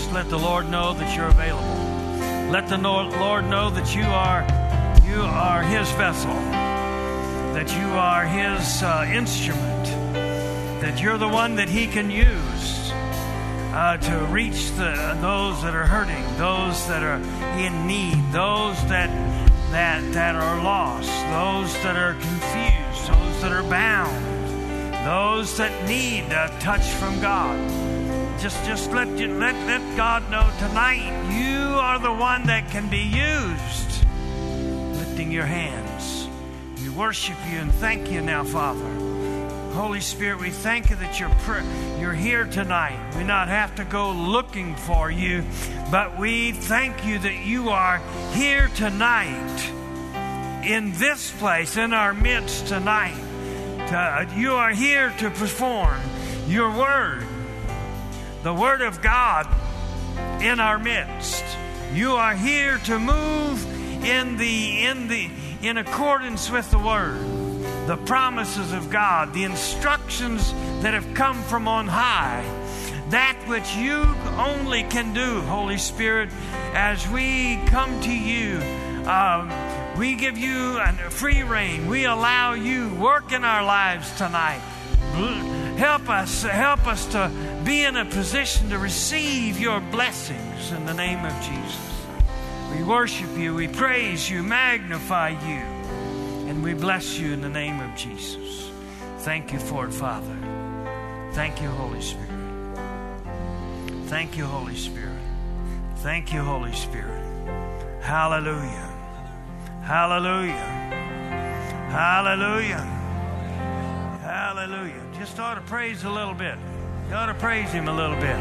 Just let the Lord know that you're available. Let the Lord know that you are His vessel, that you are His instrument, that you're the one that He can use to reach those that are hurting, those that are in need, those that are lost, those that are confused, those that are bound, those that need a touch from God. Just let God know tonight you are the one that can be used. Lifting your hands, we worship you and thank you now, Father. Holy Spirit, we thank you that you're here tonight. We not have to go looking for you, but we thank you that you are here tonight, in this place, in our midst tonight. You are here to perform your word, the word of God in our midst. You are here to move in accordance with the word, the promises of God, the instructions that have come from on high, that which you only can do, Holy Spirit. As we come to you, we give you a free rein. We allow you work in our lives tonight. Help us to be in a position to receive your blessings in the name of Jesus. We worship you, we praise you, magnify you, and we bless you in the name of Jesus. Thank you for it, Father. Thank you, Holy Spirit. Thank you, Holy Spirit. Thank you, Holy Spirit. Hallelujah. Hallelujah. Hallelujah. Hallelujah. Just ought to praise a little bit. You ought to praise Him a little bit.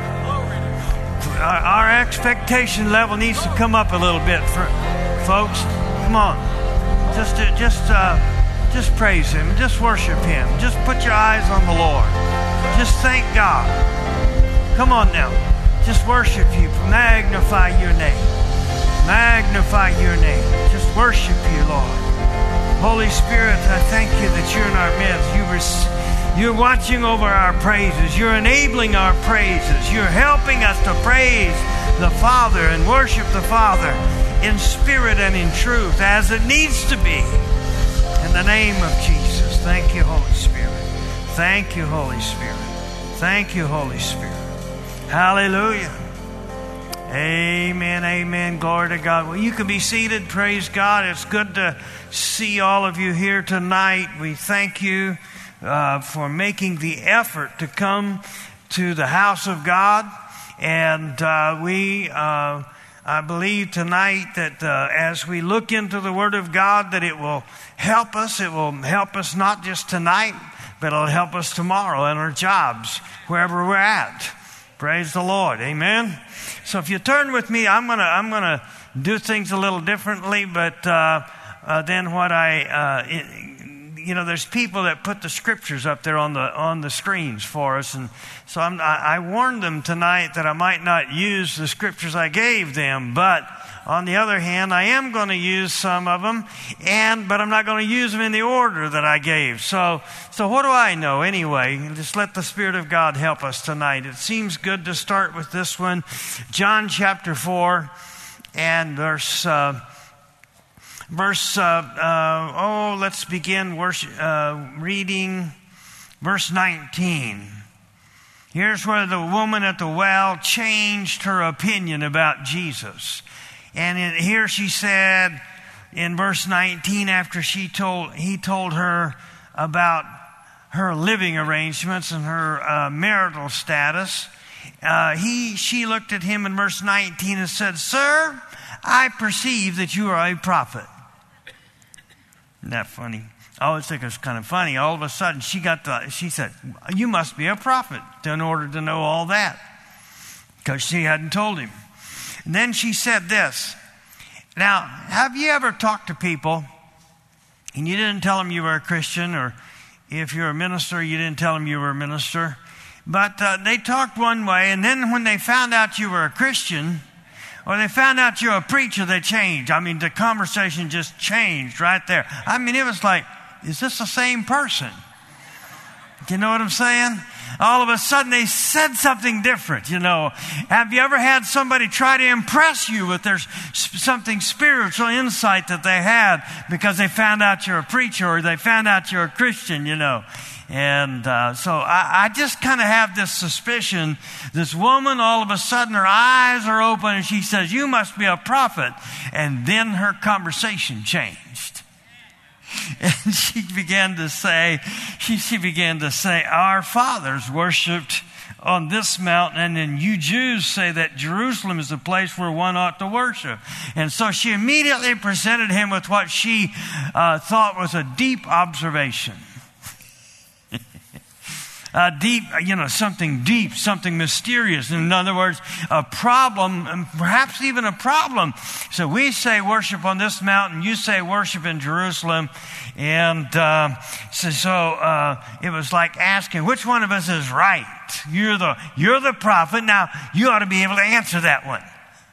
Our expectation level needs to come up a little bit, folks. Come on. Just praise Him. Just worship Him. Just put your eyes on the Lord. Just thank God. Come on now. Just worship you. Magnify your name. Magnify your name. Just worship you, Lord. Holy Spirit, I thank you that you're in our midst. You're watching over our praises. You're enabling our praises. You're helping us to praise the Father and worship the Father in spirit and in truth as it needs to be. In the name of Jesus. Thank you, Holy Spirit. Thank you, Holy Spirit. Thank you, Holy Spirit. Hallelujah. Amen, amen. Glory to God. Well, you can be seated. Praise God. It's good to see all of you here tonight. We thank you for making the effort to come to the house of God. And I believe tonight that as we look into the Word of God, that it will help us. It will help us not just tonight, but it'll help us tomorrow in our jobs, wherever we're at. Praise the Lord. Amen. So if you turn with me, I'm gonna do things a little differently, but than what there's people that put the scriptures up there on the screens for us, and so I warned them tonight that I might not use the scriptures I gave them, but on the other hand, I am going to use some of them, but I'm not going to use them in the order that I gave. So what do I know anyway? Just let the Spirit of God help us tonight. It seems good to start with this one, John chapter 4 and let's begin reading verse 19. Here's where the woman at the well changed her opinion about Jesus. And here she said in verse 19, after he told her about her living arrangements and her marital status, she looked at him in verse 19 and said, "Sir, I perceive that you are a prophet." Isn't that funny? I always think it's kind of funny. All of a sudden, she said, "You must be a prophet," in order to know all that, because she hadn't told him. And then she said this. Now, have you ever talked to people and you didn't tell them you were a Christian, or if you're a minister, you didn't tell them you were a minister, but they talked one way, and then when they found out you were a Christian, or they found out you're a preacher, they changed. I mean, the conversation just changed right there. I mean, it was like, is this the same person? You know what I'm saying? all of a sudden they said something different, you know. Have you ever had somebody try to impress you with their something spiritual insight that they had because they found out you're a preacher or they found out you're a Christian, you know? And so I just kind of have this suspicion. This woman, all of a sudden, her eyes are open and she says, "You must be a prophet." And then her conversation changed. And she began to say, "Our fathers worshipped on this mountain, and then you Jews say that Jerusalem is the place where one ought to worship." And so she immediately presented him with what she thought was a deep observation. Something deep, something mysterious. In other words, a problem, perhaps even a problem. So we say worship on this mountain, you say worship in Jerusalem. And so it was like asking, which one of us is right? You're the prophet. Now, you ought to be able to answer that one.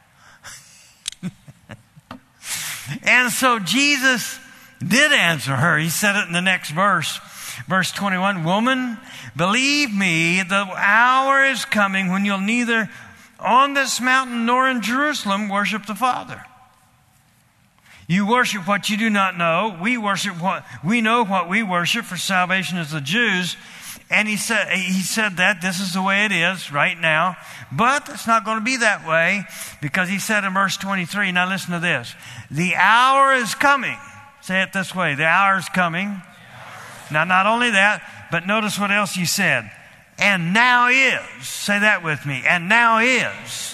And so Jesus did answer her. He said it in the next verse. Verse 21, "Woman, believe me, the hour is coming when you'll neither on this mountain nor in Jerusalem worship the Father. You worship what you do not know. We know what we worship, for salvation is the Jews." And he said that this is the way it is right now. But it's not going to be that way, because he said in verse 23, now listen to this. "The hour is coming." Say it this way. The hour is coming. Now, not only that, but notice what else he said. "And now is." Say that with me. "And now is."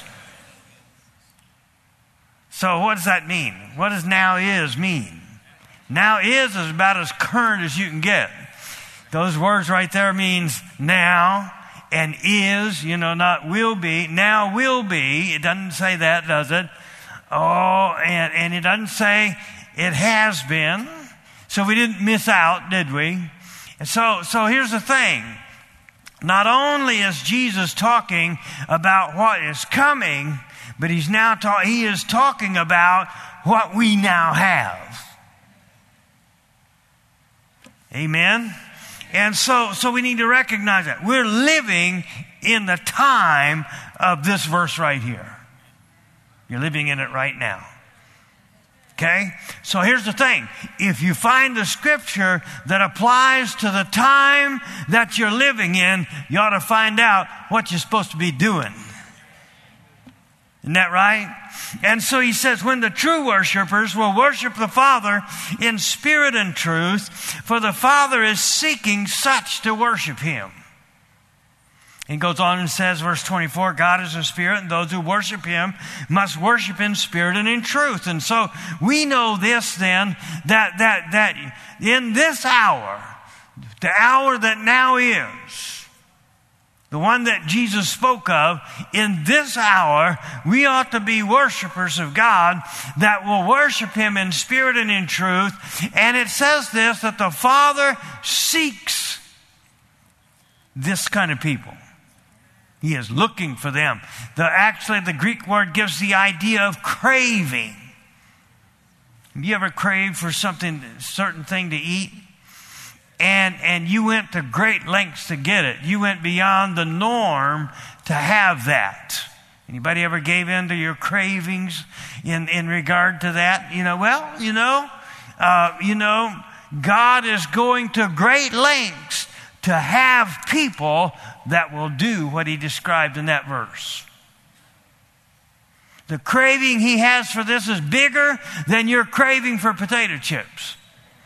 So what does that mean? What does "now is" mean? Now is about as current as you can get. Those words right there means now, and is, not will be. Now will be. It doesn't say that, does it? Oh, and it doesn't say it has been. So we didn't miss out, did we? And so here's the thing. Not only is Jesus talking about what is coming, but he is talking about what we now have. Amen? And so we need to recognize that. We're living in the time of this verse right here. You're living in it right now. Okay? So here's the thing. If you find the scripture that applies to the time that you're living in, you ought to find out what you're supposed to be doing. Isn't that right? And so he says, when the true worshipers will worship the Father in spirit and truth, for the Father is seeking such to worship him. He goes on and says, verse 24, God is a spirit, and those who worship him must worship in spirit and in truth. And so we know this then, that in this hour, the hour that now is, the one that Jesus spoke of, in this hour, we ought to be worshipers of God that will worship him in spirit and in truth. And it says this, that the Father seeks this kind of people. He is looking for them. Actually, the Greek word gives the idea of craving. Have you ever craved for something, a certain thing to eat? And you went to great lengths to get it. You went beyond the norm to have that. Anybody ever gave in to your cravings in regard to that? God is going to great lengths to have people that will do what he described in that verse. The craving he has for this is bigger than your craving for potato chips.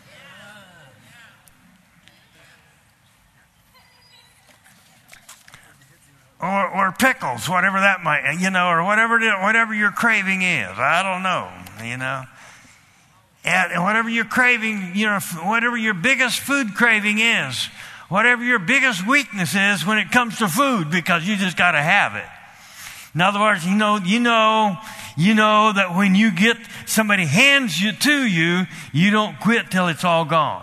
Or pickles, whatever that might, or whatever your craving is. I don't know, And whatever your craving, whatever your biggest food craving is, whatever your biggest weakness is when it comes to food, because you just got to have it. In other words, you know that when you get somebody hands you to you, you don't quit till it's all gone.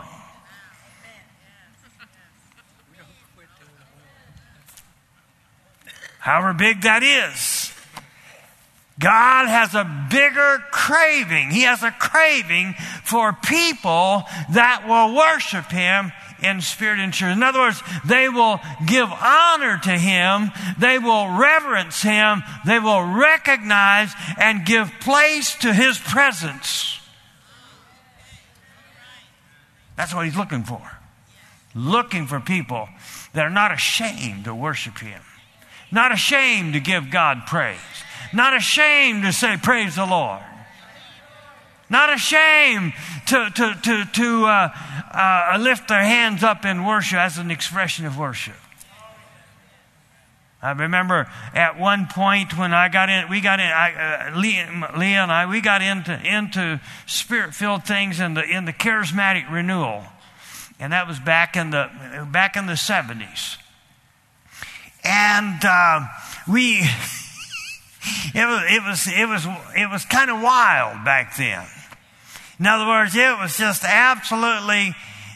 However big that is, God has a bigger craving. He has a craving for people that will worship him in spirit and truth. In other words, they will give honor to Him. They will reverence Him. They will recognize and give place to His presence. That's what He's looking for. Looking for people that are not ashamed to worship Him. Not ashamed to give God praise. Not ashamed to say, praise the Lord. Not ashamed to lift their hands up in worship as an expression of worship. I remember at one point when Leah and I, we got into spirit-filled things in the charismatic renewal, and that was back in the 70s. And it was kind of wild back then. In other words, it was just absolutely,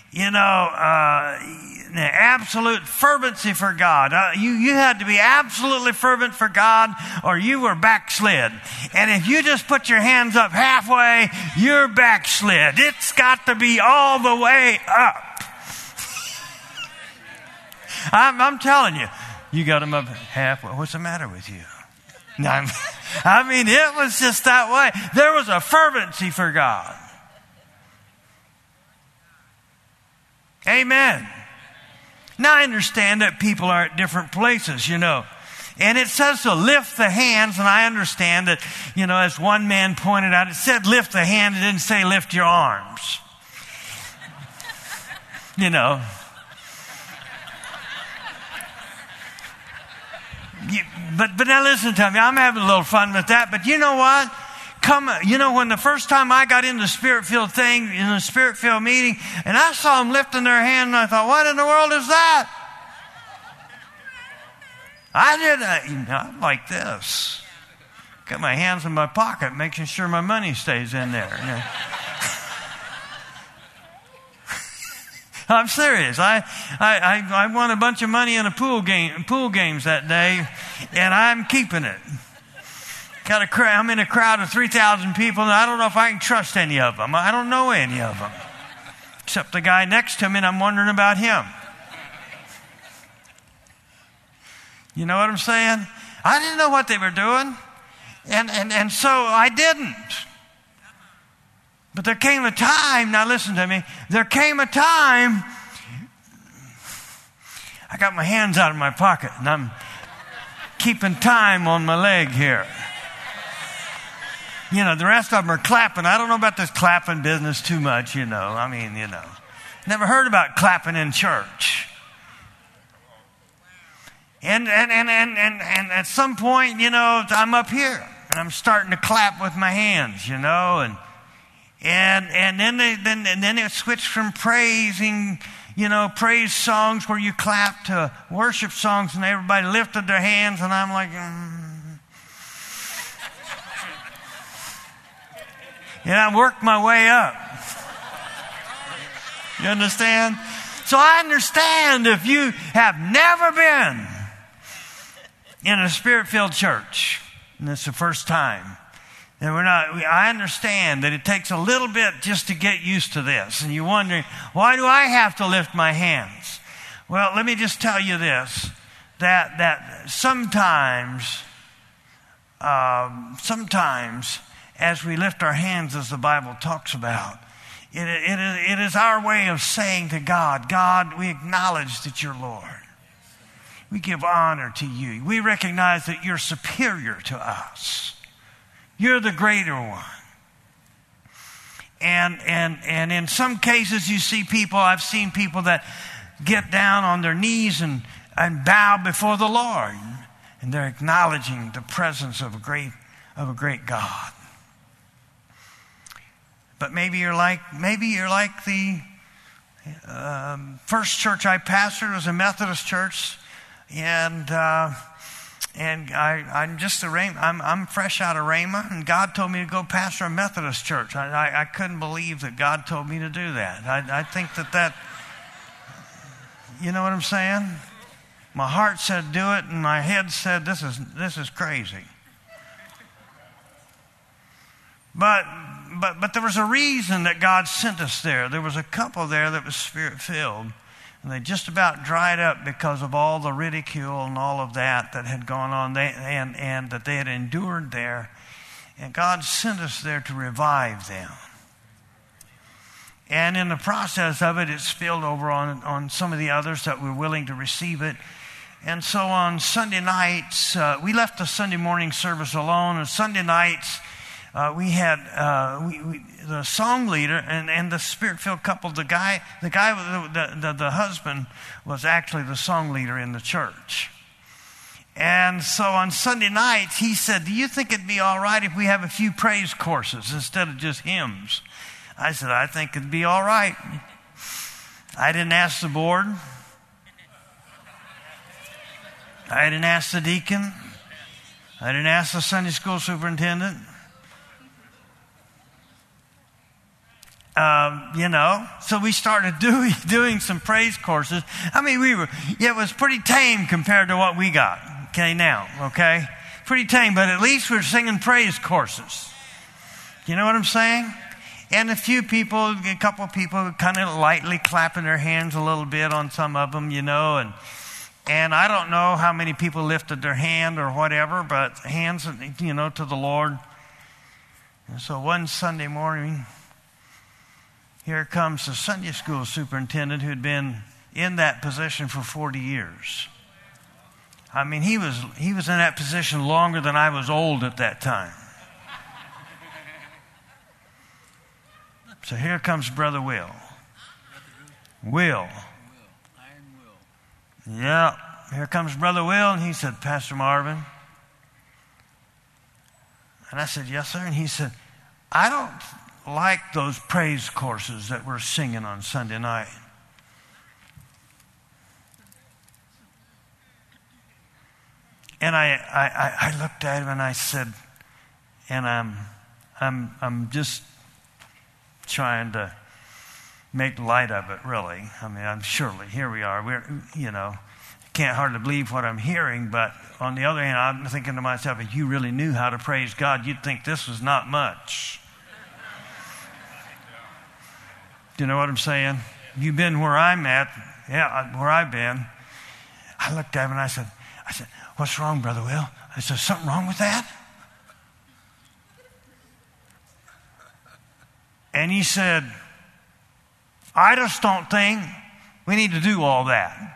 absolute fervency for God. You had to be absolutely fervent for God or you were backslid. And if you just put your hands up halfway, you're backslid. It's got to be all the way up. I'm telling you, you got them up halfway. What's the matter with you? No, I mean, it was just that way. There was a fervency for God. Amen. Now I understand that people are at different places, And it says to lift the hands, and I understand that, as one man pointed out, it said lift the hand, it didn't say lift your arms. But now listen to me, I'm having a little fun with that, but you know what? When the first time I got into the Spirit-filled thing, in the Spirit-filled meeting, and I saw them lifting their hand, and I thought, what in the world is that? I'm like this. Got my hands in my pocket, making sure my money stays in there. I'm serious. I won a bunch of money in pool games that day, and I'm keeping it. I'm in a crowd of 3,000 people, and I don't know if I can trust any of them. I don't know any of them, except the guy next to me, and I'm wondering about him. You know what I'm saying? I didn't know what they were doing, and so I didn't. But there came a time, now listen to me, there came a time I got my hands out of my pocket, and I'm keeping time on my leg here. The rest of them are clapping. I don't know about this clapping business too much, Never heard about clapping in church. And at some point, I'm up here and I'm starting to clap with my hands, and then it switched from praising, praise songs where you clap to worship songs, and everybody lifted their hands, and I'm like, And I worked my way up. You understand? So I understand if you have never been in a Spirit-filled church, and it's the first time, then I understand that it takes a little bit just to get used to this. And you're wondering, why do I have to lift my hands? Well, let me just tell you this, that sometimes as we lift our hands, as the Bible talks about, it is our way of saying to God, God, we acknowledge that you're Lord. We give honor to you. We recognize that you're superior to us. You're the greater one. And in some cases I've seen people that get down on their knees and bow before the Lord. And they're acknowledging the presence of a great God. But maybe you're like the first church I pastored was a Methodist church, and I'm just I'm fresh out of Rhema, and God told me to go pastor a Methodist church. I couldn't believe that God told me to do that. I think that you know what I'm saying? My heart said do it, and my head said this is crazy. But there was a reason that God sent us there. There was a couple there that was Spirit-filled. And they just about dried up because of all the ridicule and all of that had gone on, and that they had endured there. And God sent us there to revive them. And in the process of it, it spilled over on some of the others that were willing to receive it. And so on Sunday nights, we left the Sunday morning service alone. And Sunday nights, we had the song leader and the spirit-filled couple. The husband was actually the song leader in the church. And so on Sunday nights, he said, "Do you think it'd be all right if we have a few praise courses instead of just hymns?" I said, "I think it'd be all right." I didn't ask the board. I didn't ask the deacon. I didn't ask the Sunday school superintendent. So we started doing some praise courses. I mean, it was pretty tame compared to what we got. Okay? Pretty tame, but at least we're singing praise courses. You know what I'm saying? And a couple of people kind of lightly clapping their hands a little bit on some of them, and I don't know how many people lifted their hand or whatever, but hands, to the Lord. And so one Sunday morning, here comes the Sunday school superintendent who'd been in that position for 40 years. I mean, he was in that position longer than I was old at that time. So here comes Brother Will. Will. Yeah, here comes Brother Will, and he said, "Pastor Marvin." And I said, "Yes, sir." And he said, "I don't like those praise courses that we're singing on Sunday night." And I looked at him and I said, and I'm just trying to make light of it, really. I mean, surely here we are. We're, can't hardly believe what I'm hearing. But on the other hand, I'm thinking to myself, if you really knew how to praise God, you'd think this was not much. Do you know what I'm saying? You've been where I'm at. Yeah, where I've been. I looked at him and I said, "What's wrong, Brother Will?" I said, "Something wrong with that?" And he said, "I just don't think we need to do all that."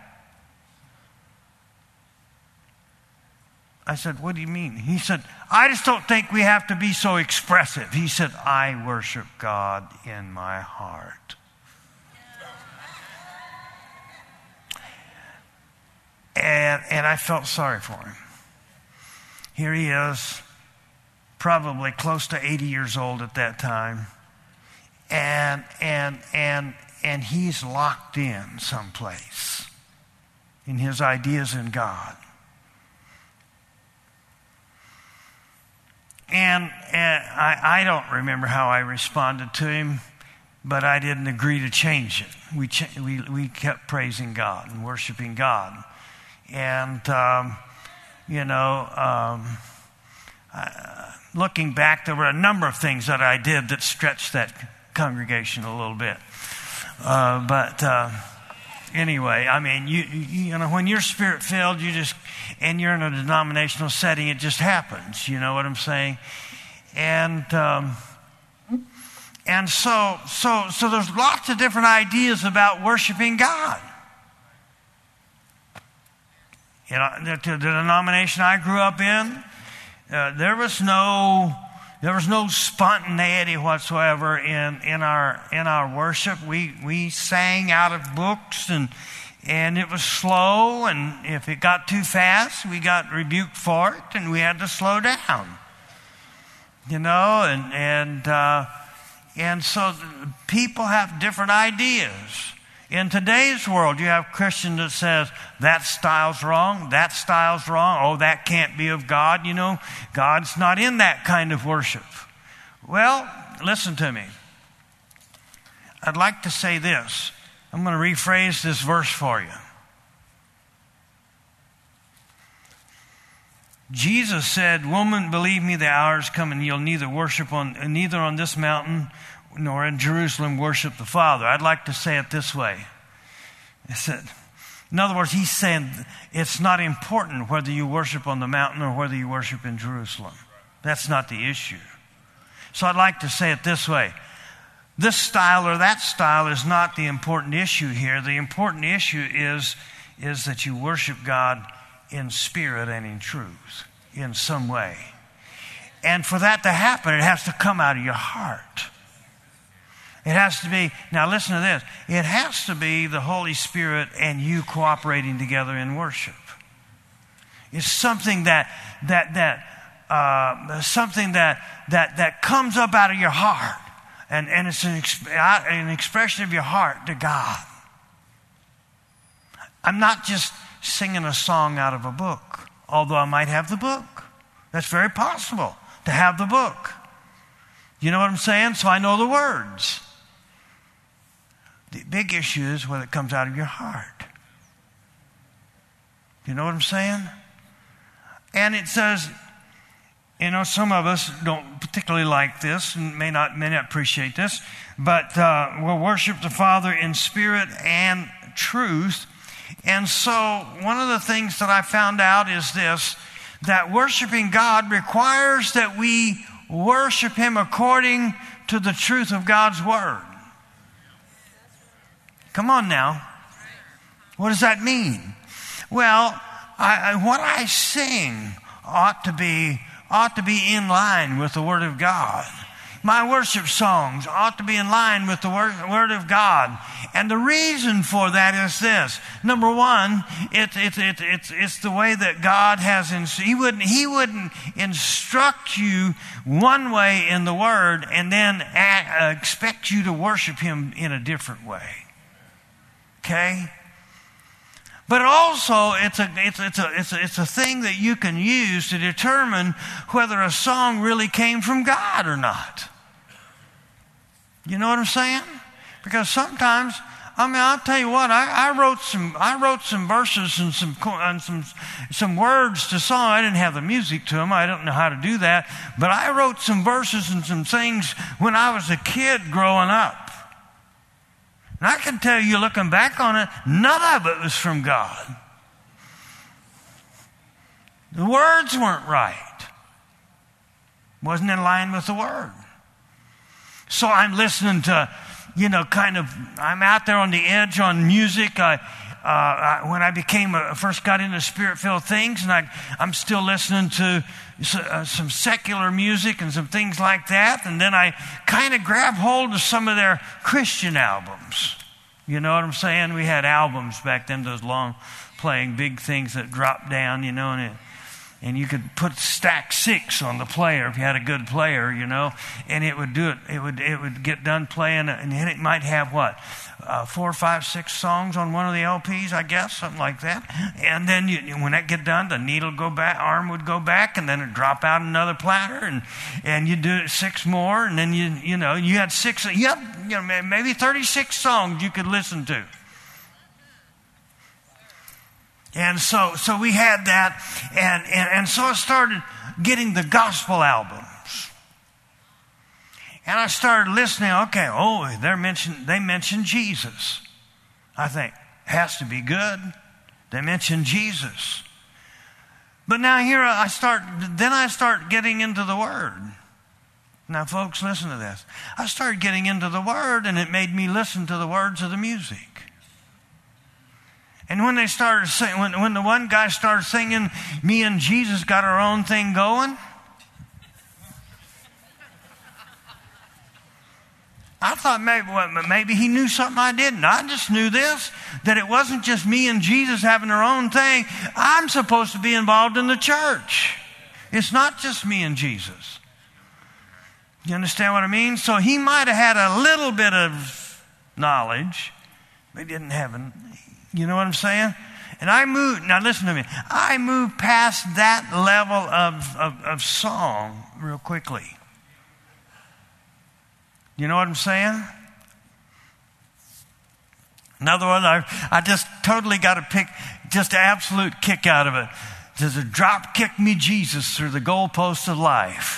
I said, "What do you mean?" He said, "I just don't think we have to be so expressive." He said, "I worship God in my heart." And I felt sorry for him. Here he is, probably close to 80 years old at that time. And he's locked in someplace in his ideas in God. And I don't remember how I responded to him, but I didn't agree to change it. We kept praising God and worshiping God. And, looking back, there were a number of things that I did that stretched that congregation a little bit. Anyway, I mean, you know, when you're spirit-filled, and you're in a denominational setting, it just happens. You know what I'm saying? And so there's lots of different ideas about worshiping God. You know, the denomination I grew up in, there was no spontaneity whatsoever in our worship. We sang out of books, and it was slow, and if it got too fast, we got rebuked for it, and we had to slow down. You know, and so people have different ideas. In today's world, you have Christians that says, that style's wrong, oh, that can't be of God. You know, God's not in that kind of worship. Well, listen to me. I'd like to say this. I'm going to rephrase this verse for you. Jesus said, "Woman, believe me, the hour is coming, you'll neither on this mountain nor in Jerusalem worship the Father." I'd like to say it this way. In other words, he's saying it's not important whether you worship on the mountain or whether you worship in Jerusalem. That's not the issue. So I'd like to say it this way. This style or that style is not the important issue here. The important issue is that you worship God in spirit and in truth in some way. And for that to happen, it has to come out of your heart. It has to be, now listen to this, it has to be the Holy Spirit and you cooperating together in worship. It's something that comes up out of your heart. And it's an expression of your heart to God. I'm not just singing a song out of a book, although I might have the book. That's very possible, to have the book. You know what I'm saying? So I know the words. The big issue is whether it comes out of your heart. You know what I'm saying? And it says, you know, some of us don't particularly like this and may not appreciate this, but we'll worship the Father in spirit and truth. And so one of the things that I found out is this, that worshiping God requires that we worship Him according to the truth of God's Word. Come on now. What does that mean? Well, what I sing ought to be in line with the Word of God. My worship songs ought to be in line with the Word of God. And the reason for that is this. Number one, it's the way that God has, He wouldn't instruct you one way in the Word and then expect you to worship Him in a different way. Okay? But also, it's a thing that you can use to determine whether a song really came from God or not. You know what I'm saying? Because sometimes, I'll tell you what, I wrote some verses and some words to song. I didn't have the music to them. I don't know how to do that. But I wrote some verses and some things when I was a kid growing up. And I can tell you, looking back on it, none of it was from God. The words weren't right. Wasn't in line with the Word. So I'm listening to, I'm out there on the edge on music. When I first got into Spirit-filled things, and I'm still listening to some secular music and some things like that. And then I kind of grab hold of some of their Christian albums. You know what I'm saying? We had albums back then, those long playing big things that dropped down, and you could put stack 6 on the player if you had a good player, and it would do it. It would get done playing, and then it might have 4, 5, 6 songs on one of the LPs, I guess, something like that. And then when that get done, the needle go back, arm would go back, and then it'd drop out another platter, and you do 6 more, and then you had 6. Maybe 36 songs you could listen to. And so we had that, and so I started getting the gospel albums. And I started listening, they mentioned Jesus. I think, has to be good. They mentioned Jesus. But now here I start getting into the Word. Now folks, listen to this. I started getting into the Word, and it made me listen to the words of the music. And when they started singing, when the one guy started singing, "Me and Jesus got our own thing going," I thought maybe he knew something I didn't. I just knew this, that it wasn't just me and Jesus having our own thing. I'm supposed to be involved in the church. It's not just me and Jesus. You understand what I mean? So he might have had a little bit of knowledge, but he didn't have any. You know what I'm saying? And now listen to me, I moved past that level of song real quickly. You know what I'm saying? In other words, I just totally got to pick just an absolute kick out of it. Just a drop kick me Jesus through the goalposts of life.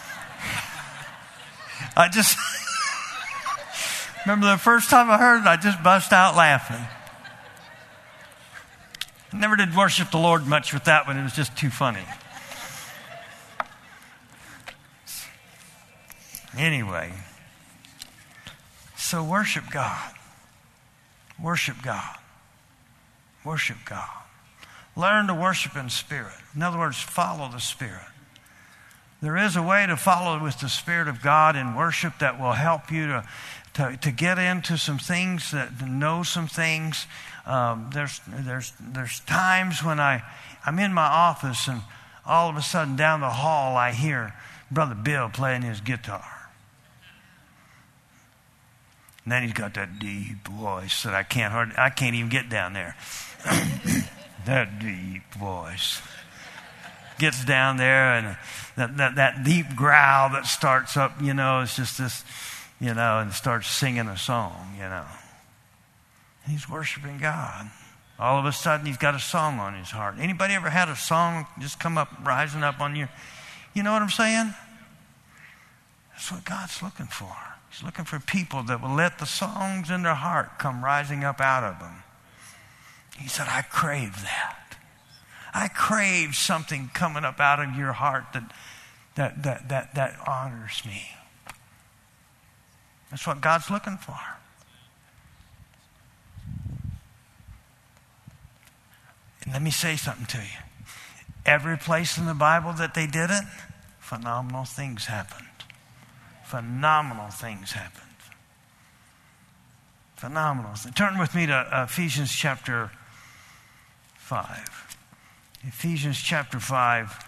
I just remember the first time I heard it, I just bust out laughing. Never did worship the Lord much with that one. It was just too funny. Anyway, so worship God. Worship God. Worship God. Learn to worship in spirit. In other words, follow the Spirit. There is a way to follow with the Spirit of God in worship that will help you to get into some things, to know some things. There's times when I'm in my office and all of a sudden down the hall I hear Brother Bill playing his guitar. And then he's got that deep voice that I can't even get down there. That deep voice. Gets down there and that deep growl that starts up, it's just this, and starts singing a song, And he's worshiping God. All of a sudden he's got a song on his heart. Anybody ever had a song just come up, rising up on you? You know what I'm saying? That's what God's looking for. He's looking for people that will let the songs in their heart come rising up out of them. He said, I crave that. I crave something coming up out of your heart that honors me. That's what God's looking for. And let me say something to you. Every place in the Bible that they did it, phenomenal things happened. Phenomenal things happened. Phenomenal. Turn with me to Ephesians chapter 5. Ephesians chapter 5.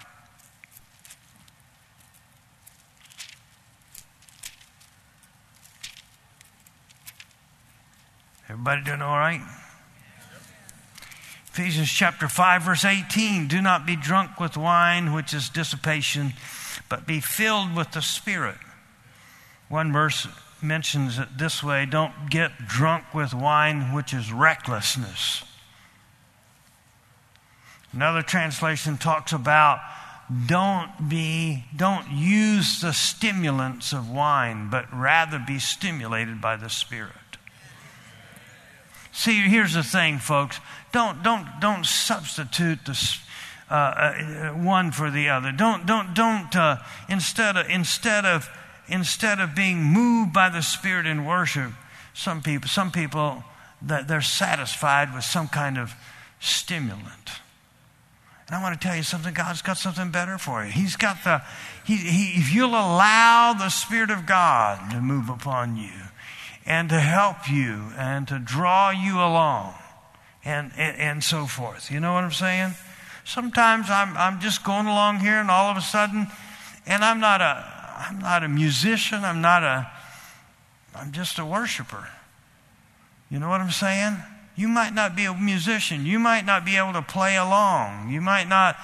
Everybody doing all right? Ephesians chapter 5, verse 18. Do not be drunk with wine, which is dissipation, but be filled with the Spirit. One verse mentions it this way: don't get drunk with wine, which is recklessness. Another translation talks about don't use the stimulants of wine, but rather be stimulated by the Spirit. See, here's the thing, folks. Don't substitute the one for the other. Instead of being moved by the Spirit in worship, some people that they're satisfied with some kind of stimulant. And I want to tell you something. God's got something better for you. He's got if you'll allow the Spirit of God to move upon you and to help you and to draw you along and so forth. You know what I'm saying? Sometimes I'm just going along here and all of a sudden, and I'm not a musician. I'm just a worshiper. You know what I'm saying? You might not be a musician. You might not be able to play along. You might not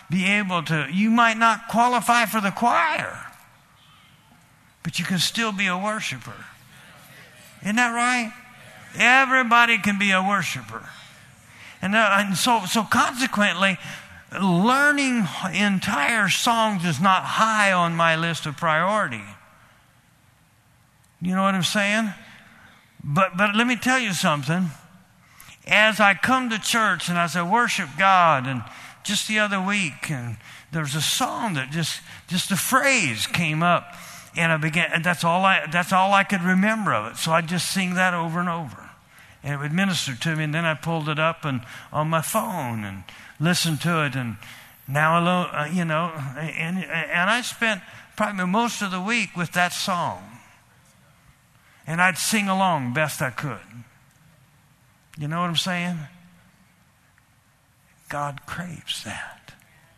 qualify for the choir. But you can still be a worshiper. Isn't that right? Everybody can be a worshiper. And so consequently, learning entire songs is not high on my list of priority. You know what I'm saying? But let me tell you something. As I come to church and as I worship God, and just the other week, and there's a song that just a phrase came up, and I began, and that's all I could remember of it. So I just sing that over and over, and it would minister to me. And then I pulled it up and on my phone and listened to it, and now and I spent probably most of the week with that song, and I'd sing along best I could. You know what I'm saying? God craves that.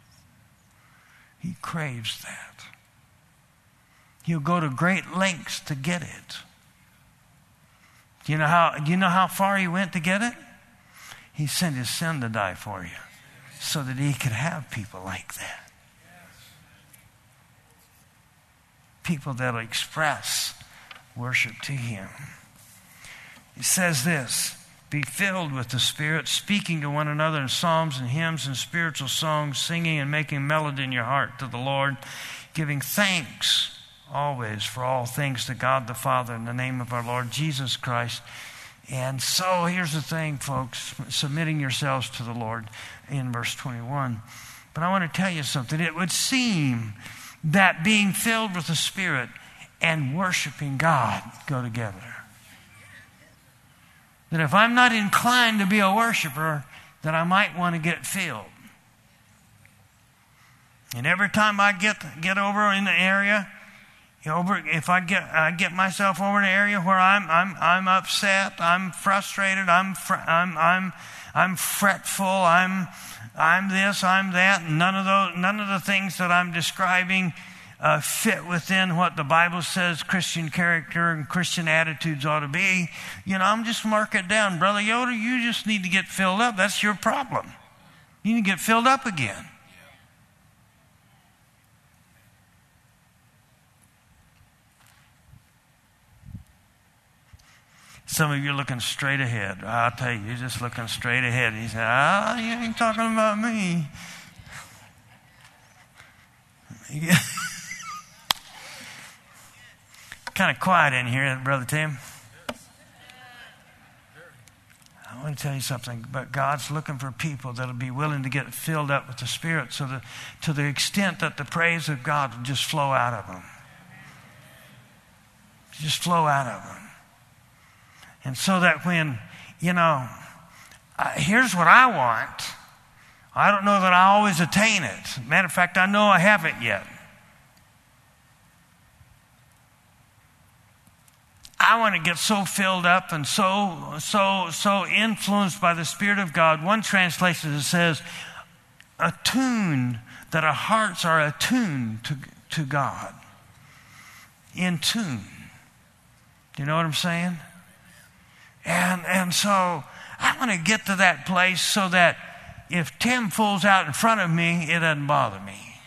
He craves that. He'll go to great lengths to get it. Do you know how far he went to get it? He sent his son to die for you so that he could have people like that. People that'll express worship to him. He says this: be filled with the Spirit, speaking to one another in psalms and hymns and spiritual songs, singing and making melody in your heart to the Lord, giving thanks always for all things to God the Father in the name of our Lord Jesus Christ, And so here's the thing, folks, submitting yourselves to the Lord in verse 21. But I want to tell you something. It would seem that being filled with the Spirit and worshiping God go together. That if I'm not inclined to be a worshiper, then I might want to get filled. And every time I get over in the area, if I get myself over in an area where I'm upset, I'm frustrated, I'm fretful, I'm this, I'm that, and none of the things that I'm describing fit within what the Bible says Christian character and Christian attitudes ought to be. I'm just mark it down. Brother Yoder, you just need to get filled up. That's your problem. You need to get filled up again. Some of you are looking straight ahead. I'll tell you, you're just looking straight ahead. He said, you ain't talking about me. Kind of quiet in here, Brother Tim. I want to tell you something, but God's looking for people that will be willing to get filled up with the Spirit so that to the extent that the praise of God will just flow out of them. Just flow out of them. And so that when, here's what I want. I don't know that I always attain it. Matter of fact, I know I haven't yet. I want to get so filled up and so influenced by the Spirit of God. One translation says, attuned, that our hearts are attuned to God. In tune. Do you know what I'm saying? And so I want to get to that place so that if Tim falls out in front of me, it doesn't bother me.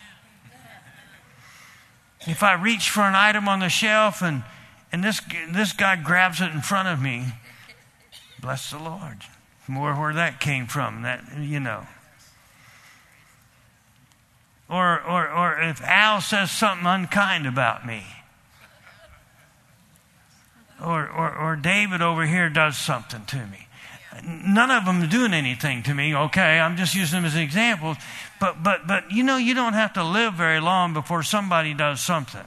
If I reach for an item on the shelf and this guy grabs it in front of me, bless the Lord. More where that came from, Or if Al says something unkind about me. Or David over here does something to me. None of them are doing anything to me, okay? I'm just using them as an example. But you don't have to live very long before somebody does something.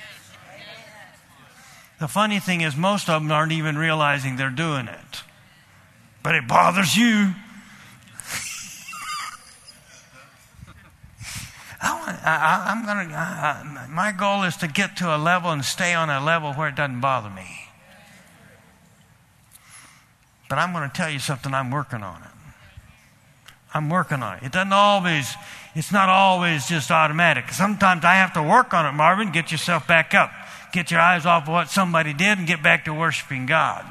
The funny thing is most of them aren't even realizing they're doing it. But it bothers you. My goal is to get to a level and stay on a level where it doesn't bother me. But I'm going to tell you something, I'm working on it. I'm working on it. It's not always just automatic. Sometimes I have to work on it, Marvin. Get yourself back up. Get your eyes off of what somebody did and get back to worshiping God.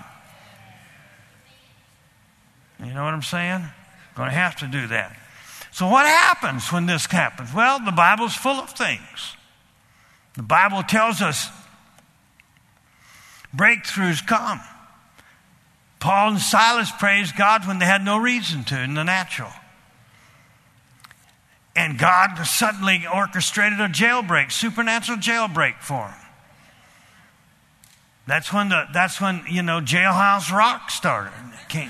You know what I'm saying? Going to have to do that. So what happens when this happens? Well, the Bible's full of things. The Bible tells us breakthroughs come. Paul and Silas praised God when they had no reason to in the natural. And God suddenly orchestrated a jailbreak, supernatural jailbreak for them. That's when Jailhouse Rock started. It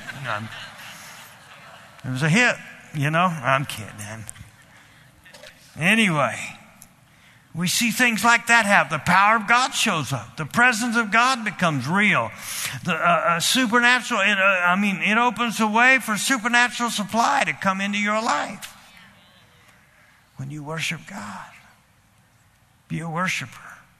was a hit, I'm kidding. Anyway, we see things like that happen. The power of God shows up. The presence of God becomes real. The supernatural, it opens the way for supernatural supply to come into your life. When you worship God, be a worshiper.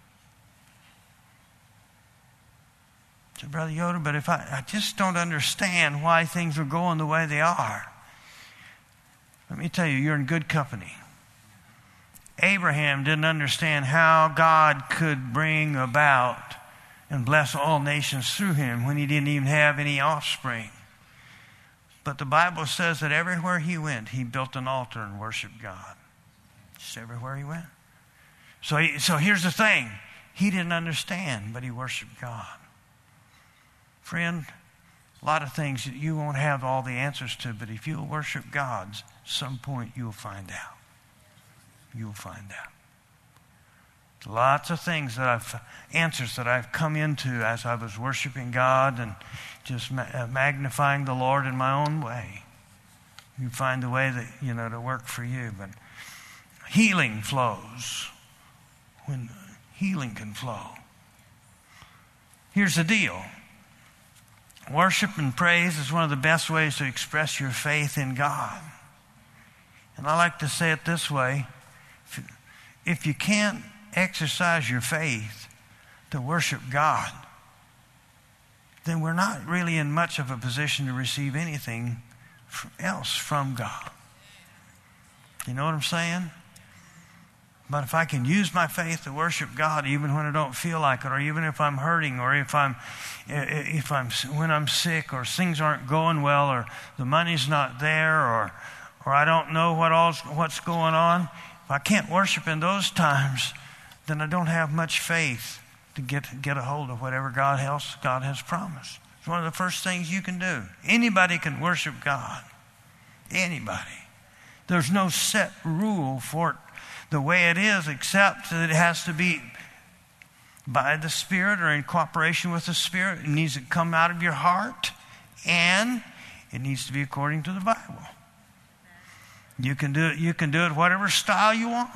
So, Brother Yoder, but if I just don't understand why things are going the way they are. Let me tell you, you're in good company. Abraham didn't understand how God could bring about and bless all nations through him when he didn't even have any offspring. But the Bible says that everywhere he went, he built an altar and worshiped God. Just everywhere he went. So here's the thing. He didn't understand, but he worshiped God. Friend, a lot of things that you won't have all the answers to, but if you'll worship God, at some point you'll find out. You'll find out. Lots of things answers that I've come into as I was worshiping God and just magnifying the Lord in my own way. You find the way that, to work for you. But healing flows when healing can flow. Here's the deal. Worship and praise is one of the best ways to express your faith in God. And I like to say it this way. If you can't exercise your faith to worship God, then we're not really in much of a position to receive anything else from God. You know what I'm saying? But if I can use my faith to worship God, even when I don't feel like it, or even if I'm hurting, or when I'm sick, or things aren't going well, or the money's not there, or I don't know what's going on, if I can't worship in those times, then I don't have much faith to get a hold of whatever God has promised. It's one of the first things you can do. Anybody can worship God. Anybody. There's no set rule for it the way it is, except that it has to be by the Spirit or in cooperation with the Spirit. It needs to come out of your heart, and it needs to be according to the Bible. You can do it whatever style you want.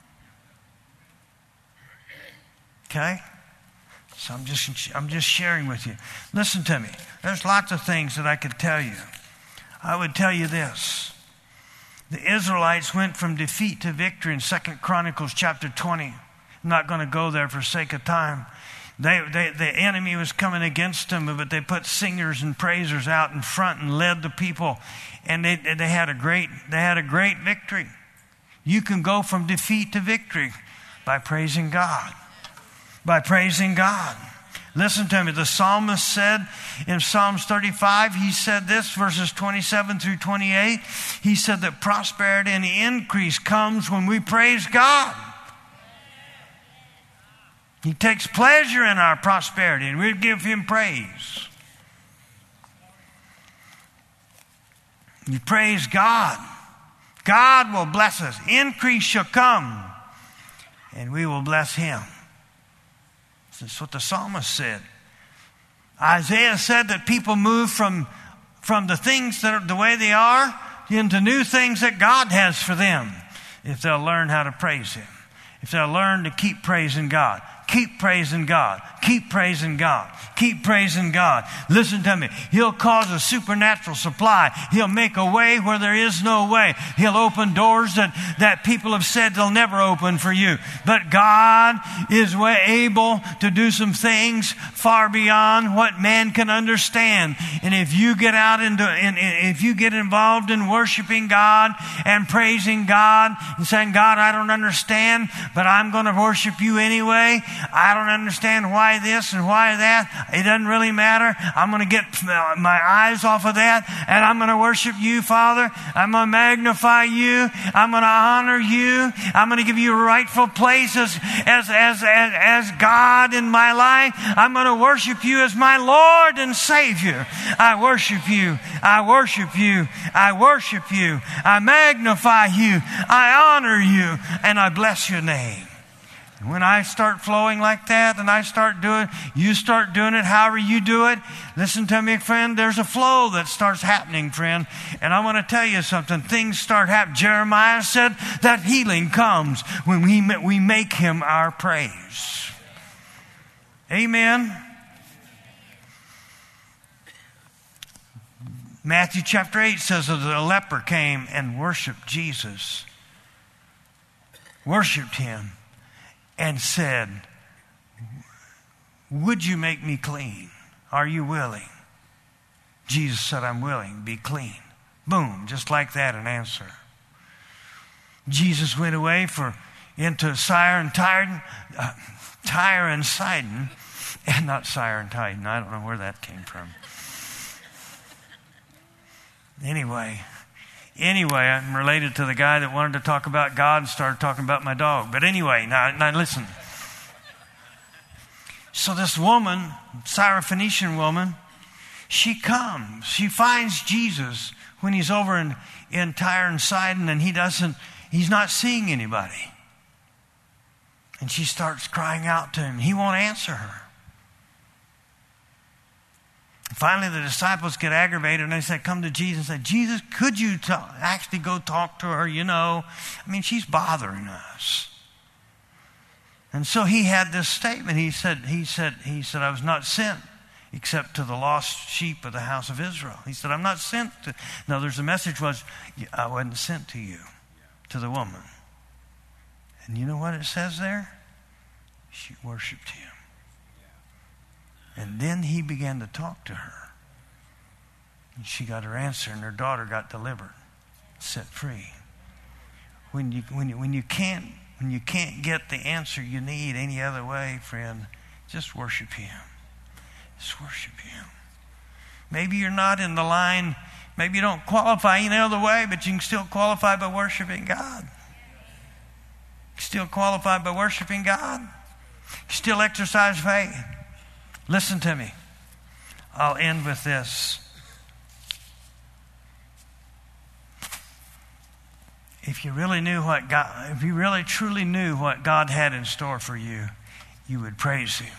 Okay? So I'm just sharing with you. Listen to me. There's lots of things that I could tell you. I would tell you this. The Israelites went from defeat to victory in 2 Chronicles chapter 20. I'm not going to go there for sake of time. The enemy was coming against them, but they put singers and praisers out in front and led the people, and they had a great victory. You can go from defeat to victory by praising God. By praising God. Listen to me. The psalmist said in Psalms 35, he said this, verses 27 through 28. He said that prosperity and the increase comes when we praise God. He takes pleasure in our prosperity, and we give Him praise. You praise God. God will bless us. Increase shall come, and we will bless Him. That's what the psalmist said. Isaiah said that people move from the things that are the way they are into new things that God has for them if they'll learn how to praise Him. If they'll learn to keep praising God. Keep praising God. Keep praising God. Keep praising God. Listen to me. He'll cause a supernatural supply. He'll make a way where there is no way. He'll open doors that people have said they'll never open for you. But God is able to do some things far beyond what man can understand. And if you get if you get involved in worshiping God and praising God and saying, God, I don't understand, but I'm going to worship you anyway. I don't understand why this and why that. It doesn't really matter. I'm going to get my eyes off of that, and I'm going to worship you, Father. I'm going to magnify you. I'm going to honor you. I'm going to give you a rightful place as God in my life. I'm going to worship you as my Lord and Savior. I worship you. I worship you. I worship you. I magnify you. I honor you, and I bless your name. When I start flowing like that and you start doing it however you do it, listen to me, friend, there's a flow that starts happening, friend. And I want to tell you something. Things start happening. Jeremiah said that healing comes when we make Him our praise. Amen. Matthew chapter 8 says that a leper came and worshiped Jesus. Worshipped Him. And said, would you make me clean? Are you willing? Jesus said, I'm willing. Be clean. Boom. Just like that, an answer. Jesus went away into Tyre and Sidon. And not Tyre and Sidon. I don't know where that came from. Anyway, I'm related to the guy that wanted to talk about God and started talking about my dog. But anyway, now listen. So this woman, Syrophoenician woman, she comes. She finds Jesus when he's over in Tyre and Sidon, and he's not seeing anybody. And she starts crying out to him. He won't answer her. Finally, the disciples get aggravated and they say, come to Jesus and say, Jesus, could you actually go talk to her? She's bothering us. And so he had this statement. He said, I was not sent except to the lost sheep of the house of Israel. He said, I'm not sent to. No, there's a message was, I wasn't sent to you, to the woman. And you know what it says there? She worshiped him. And then he began to talk to her. And she got her answer, and her daughter got delivered, set free. When you can't get the answer you need any other way, friend, just worship him. Just worship him. Maybe you're not in the line. Maybe you don't qualify any other way, but you can still qualify by worshiping God. Still qualify by worshiping God. Still exercise faith. Listen to me. I'll end with this. If you really truly knew what God had in store for you, you would praise him.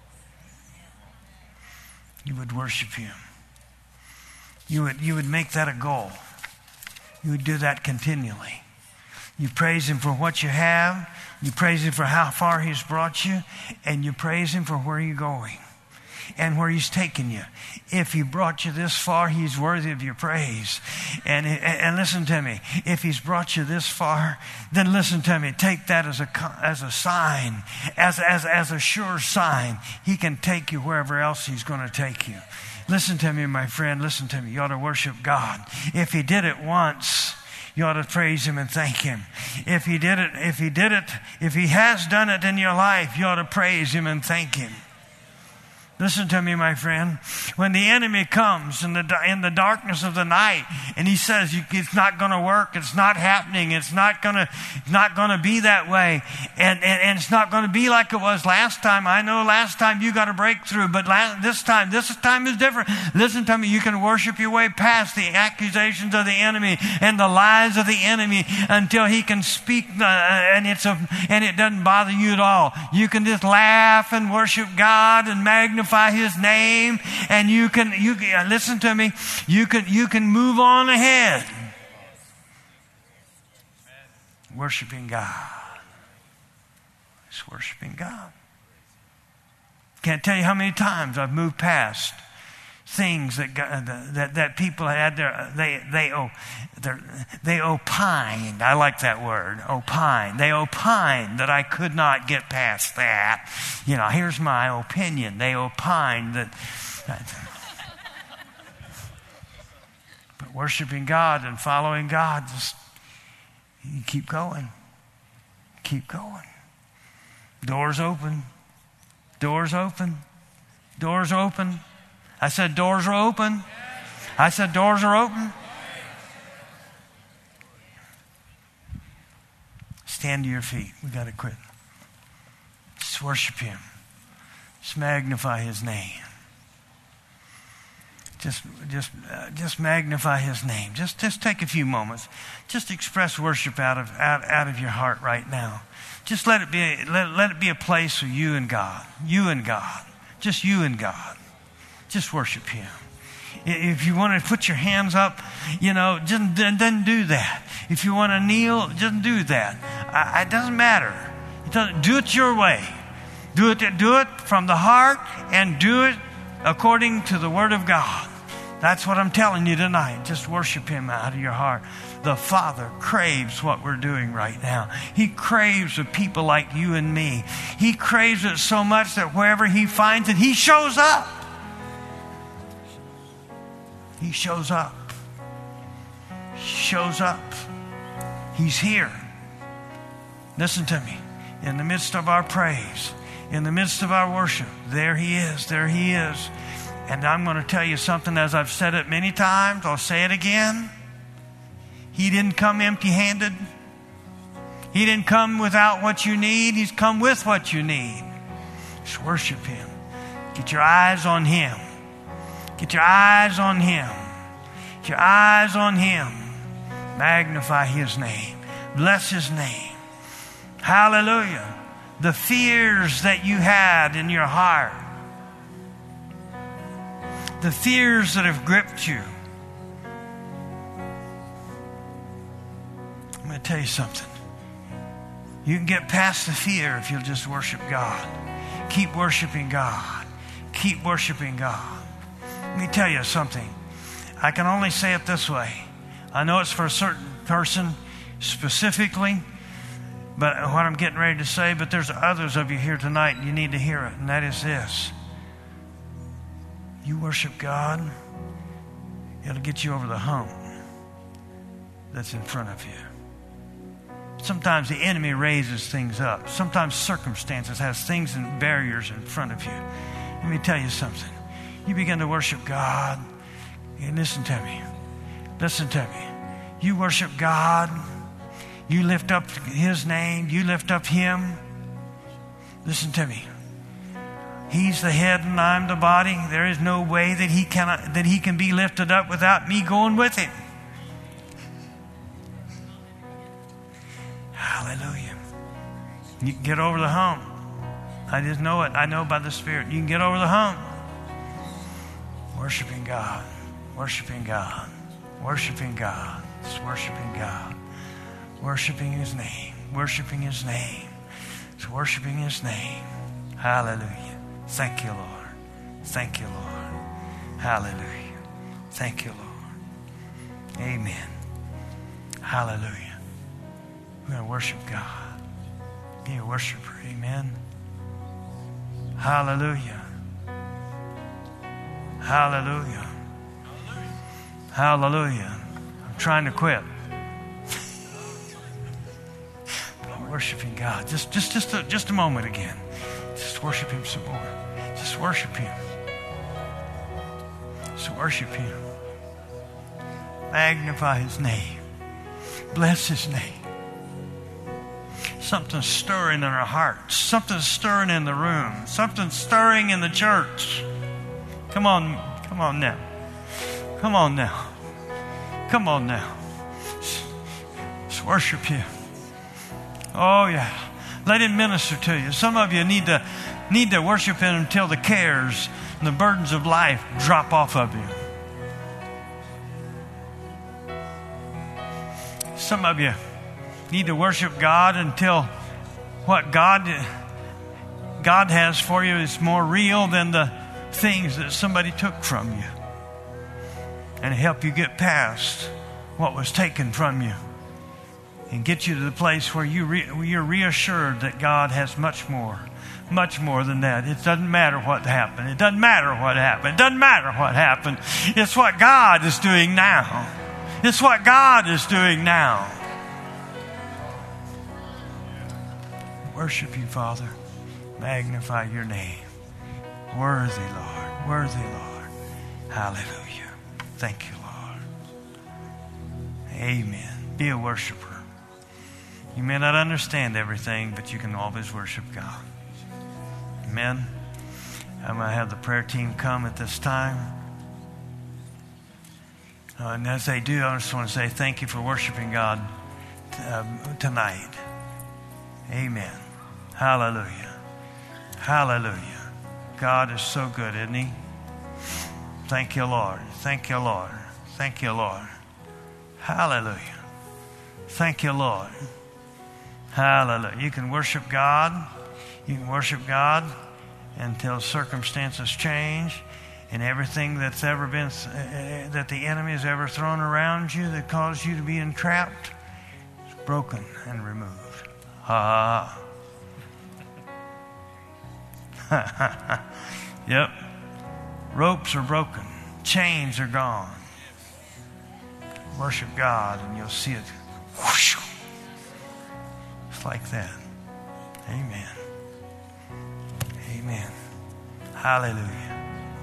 You would worship him. You would make that a goal. You would do that continually. You praise him for what you have. You praise him for how far he's brought you. And you praise him for where you're going and where he's taken you. If he brought you this far, he's worthy of your praise. And listen to me. If he's brought you this far, then listen to me. Take that as a sign, as a sure sign. He can take you wherever else he's going to take you. Listen to me, my friend. Listen to me. You ought to worship God. If he did it once, you ought to praise him and thank him. If he has done it in your life, you ought to praise him and thank him. Listen to me, my friend. When the enemy comes in the darkness of the night and he says it's not going to work, it's not happening, it's not going to be that way, and it's not going to be like it was last time. I know last time you got a breakthrough, but this time is different. Listen to me. You can worship your way past the accusations of the enemy and the lies of the enemy until he can speak, and it doesn't bother you at all. You can just laugh and worship God and magnify his name, and you can listen to me. You can move on ahead, worshiping God. Just worshiping God. Can't tell you how many times I've moved past things that people had they opined. I like that word, opine. They opined that I could not get past that. Here's my opinion. They opined that. But worshiping God and following God, just you keep going. Keep going. Doors open. Doors open. Doors open. I said doors are open. I said doors are open. Stand to your feet. We got to quit. Just worship him. Just magnify his name. Just magnify his name. Just take a few moments. Just express worship out of your heart right now. Just let it be a place of you and God. You and God. Just you and God. Just worship him. If you want to put your hands up, just then do that. If you want to kneel, just do that. It doesn't matter. Do it your way. Do it from the heart, and do it according to the Word of God. That's what I'm telling you tonight. Just worship him out of your heart. The Father craves what we're doing right now. He craves a people like you and me. He craves it so much that wherever he finds it, he shows up. He shows up. Shows up. He's here. Listen to me. In the midst of our praise, in the midst of our worship, there he is. There he is. And I'm going to tell you something, as I've said it many times, I'll say it again. He didn't come empty-handed. He didn't come without what you need. He's come with what you need. Just worship him. Get your eyes on him. Get your eyes on him. Get your eyes on him. Magnify his name. Bless his name. Hallelujah. the fears that you had in your heart, the fears that have gripped you. I'm going to tell you something. You can get past the fear if you'll just worship God. Keep worshiping God. Keep worshiping God. Let me tell you something. I can only say it this way. I know it's for a certain person specifically, but what I'm getting ready to say, but there's others of you here tonight, and you need to hear it, and that is this. You worship God, it'll get you over the hump that's in front of you. Sometimes the enemy raises things up. Sometimes circumstances has things and barriers in front of you. Let me tell you something. You begin to worship God, and listen to me. Listen to me. You worship God. You lift up His name. You lift up Him. Listen to me. He's the head and I'm the body. There is no way that He can be lifted up without me going with Him. Hallelujah. You can get over the hump. I just know it. I know by the Spirit. You can get over the hump. Worshiping God. Worshiping God. Worshiping God. It's worshiping God. Worshiping His name. Worshiping His name. It's worshiping His name. Hallelujah. Thank you, Lord. Thank you, Lord. Hallelujah. Thank you, Lord. Amen. Hallelujah. We're going to worship God. Be a worshiper. Amen. Hallelujah. Hallelujah. Hallelujah. I'm trying to quit. I'm worshiping God. Just a moment again. Just worship Him some more. Just worship Him. Just worship Him. Magnify His name. Bless His name. Something's stirring in our hearts. Something's stirring in the room. Something's stirring in the church. Come on now. Come on now. Come on now. Just worship Him. Oh yeah. Let Him minister to you. Some of you need to worship Him until the cares and the burdens of life drop off of you. Some of you need to worship God until what God has for you is more real than the things that somebody took from you, and help you get past what was taken from you and get you to the place where you're reassured that God has much more than that. It doesn't matter what happened. It doesn't matter what happened. It doesn't matter what happened. It's what God is doing now. It's what God is doing now. Worship You, Father. Magnify Your name. Worthy, Lord. Worthy, Lord. Hallelujah. Thank You, Lord. Amen. Be a worshiper. You may not understand everything, but you can always worship God. Amen. I'm going to have the prayer team come at this time. And as they do, I just want to say thank you for worshiping God tonight. Amen. Hallelujah. Hallelujah. God is so good, isn't He? Thank You, Lord. Thank You, Lord. Thank You, Lord. Hallelujah. Thank You, Lord. Hallelujah. You can worship God. You can worship God until circumstances change, and everything that's ever been, that the enemy has ever thrown around you that caused you to be entrapped is broken and removed. Ha ha. Yep. Ropes are broken. Chains are gone. Worship God and you'll see it. Whoosh. It's like that. Amen. Amen. Hallelujah.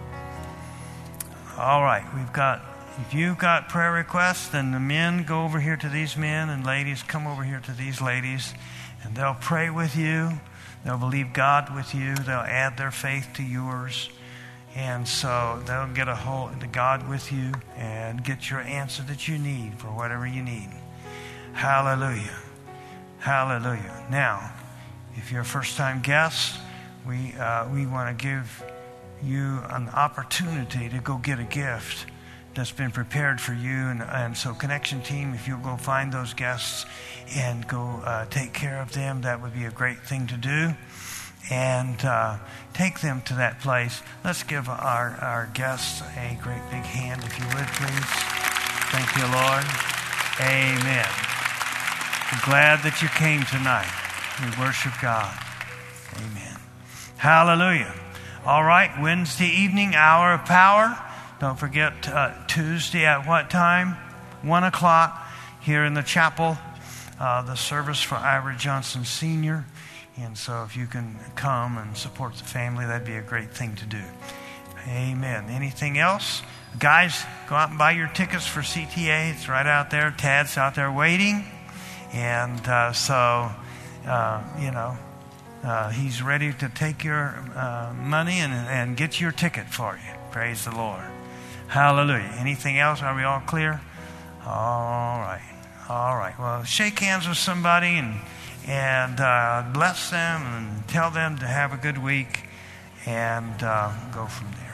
All right. If you've got prayer requests, then the men go over here to these men, and ladies come over here to these ladies, and they'll pray with you. They'll believe God with you. They'll add their faith to yours. And so they'll get a hold of God with you and get your answer that you need for whatever you need. Hallelujah. Hallelujah. Now, If you're a first-time guest, we want to give you an opportunity to go get a gift that's been prepared for you. And so Connection Team, if you'll go find those guests and go take care of them, that would be a great thing to do. And take them to that place. Let's give our guests a great big hand, if you would, please. Thank you, Lord. Amen. We're glad that you came tonight. We worship God. Amen. Hallelujah. All right, Wednesday evening, Hour of Power. Don't forget Tuesday at what time? 1 o'clock here in the chapel. The service for Ira Johnson Sr. And so if you can come and support the family, that'd be a great thing to do. Amen. Anything else? Guys, go out and buy your tickets for CTA. It's right out there. Tad's out there waiting. And he's ready to take your money and get your ticket for you. Praise the Lord. Hallelujah. Anything else? Are we all clear? All right. All right. Well, shake hands with somebody and bless them and tell them to have a good week and go from there.